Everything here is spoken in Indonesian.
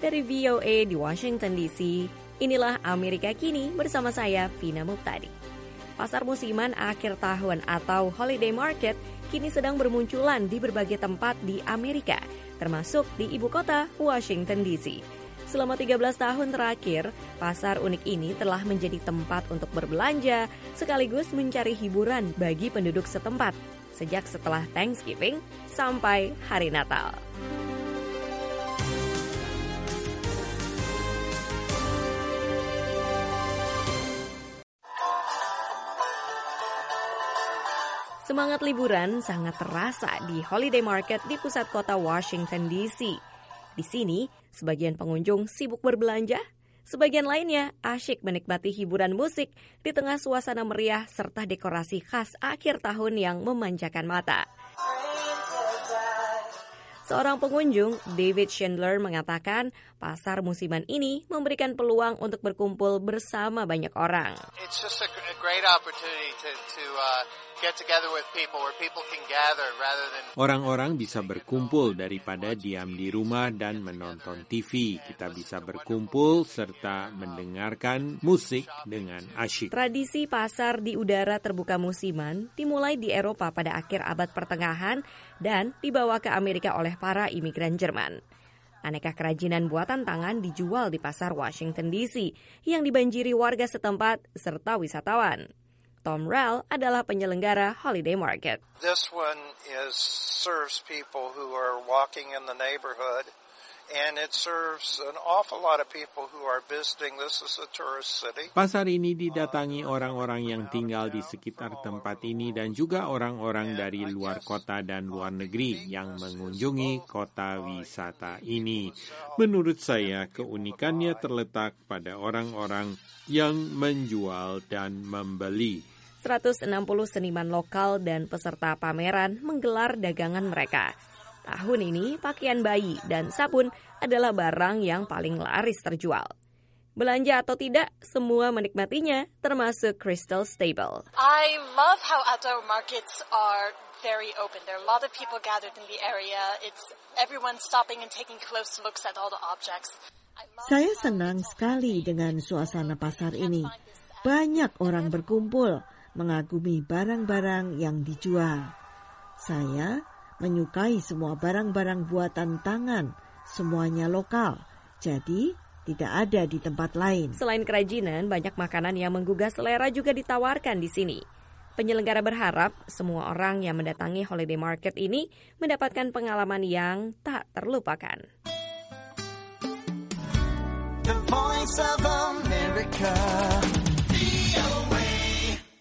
Dari VOA di Washington DC, inilah Amerika Kini bersama saya, Vina Muptadi. Pasar musiman akhir tahun atau holiday market kini sedang bermunculan di berbagai tempat di Amerika, termasuk di ibu kota Washington DC. Selama 13 tahun terakhir, pasar unik ini telah menjadi tempat untuk berbelanja sekaligus mencari hiburan bagi penduduk setempat, sejak setelah Thanksgiving sampai hari Natal. Semangat liburan sangat terasa di holiday market di pusat kota Washington DC. Di sini, sebagian pengunjung sibuk berbelanja, sebagian lainnya asyik menikmati hiburan musik di tengah suasana meriah serta dekorasi khas akhir tahun yang memanjakan mata. Seorang pengunjung, David Schindler, mengatakan pasar musiman ini memberikan peluang untuk berkumpul bersama banyak orang. It's just a great opportunity to get together with people where people can gather rather than. Orang-orang bisa berkumpul daripada diam di rumah dan menonton TV. Kita bisa berkumpul serta mendengarkan musik dengan asyik. Tradisi pasar di udara terbuka musiman dimulai di Eropa pada akhir abad pertengahan dan dibawa ke Amerika oleh para imigran Jerman. Aneka kerajinan buatan tangan dijual di pasar Washington DC yang dibanjiri warga setempat serta wisatawan. Tom Rell adalah penyelenggara holiday market. This one serves people who are walking in the neighborhood, and it serves an awful lot of people who are visiting. This is a tourist city. Pasar ini didatangi orang-orang yang tinggal di sekitar tempat ini dan juga orang-orang dari luar kota dan luar negeri yang mengunjungi kota wisata ini. Menurut saya, keunikannya terletak pada orang-orang yang menjual dan membeli. 160 seniman lokal dan peserta pameran menggelar dagangan mereka. Tahun ini, pakaian bayi dan sabun adalah barang yang paling laris terjual. Belanja atau tidak, semua menikmatinya, termasuk Crystal Stable. I love how outdoor markets are very open. There are a lot of people gathered in the area. It's everyone stopping and taking close looks at all the objects. Saya senang sekali dengan suasana pasar ini. Banyak orang berkumpul, mengagumi barang-barang yang dijual. Saya menyukai semua barang-barang buatan tangan, semuanya lokal, jadi tidak ada di tempat lain. Selain kerajinan, banyak makanan yang menggugah selera juga ditawarkan di sini. Penyelenggara berharap semua orang yang mendatangi holiday market ini mendapatkan pengalaman yang tak terlupakan. The Voice of America.